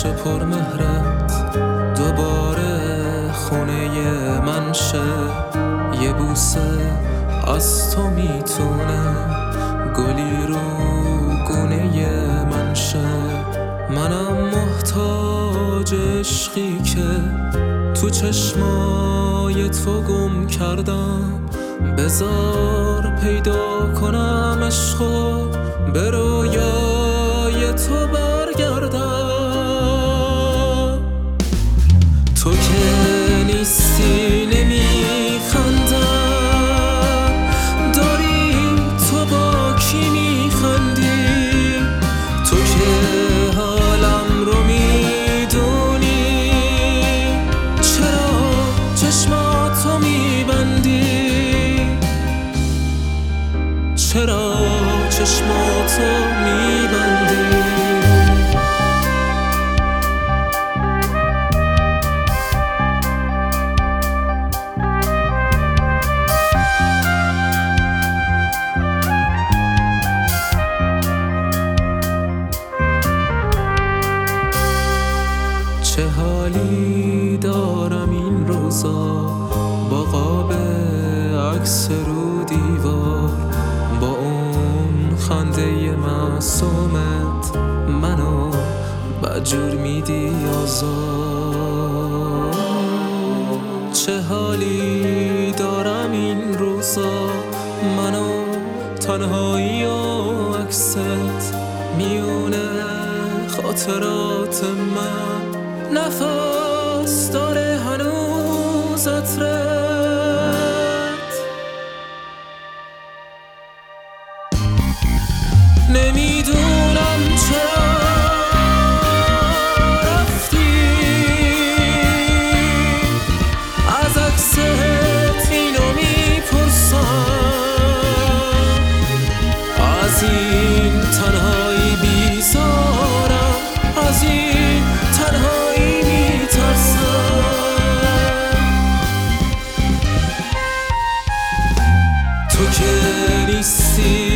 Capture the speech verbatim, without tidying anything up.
چشم پرمهرت دوباره خونه من شه. یه بوسه از تو میتونه گلی رو گونه من شه. منم محتاج عشقی که تو چشمای تو گم کردم. بذار پیدا کنم عشقو به رویای تو برگردم. تو که نیستی نمیخندم، داری تو با کی میخندی؟ تو که حالم رو میدونی، چرا چشماتو میبندی؟ چرا چشماتو میبندی؟ چه حالی دارم این روزا با قاب عکس رو دیوار، با اون خنده معصومت منو بدجور میدی آزار. چه حالی دارم این روزا منو تنهایی و عکست میونه خاطرات من. نفس داره هنوز عطرت، نمیدونم چرا رفتی. از عکست اینو میپرسم، از این تنهایی بیزارم، از این تنهایی تو که نیستی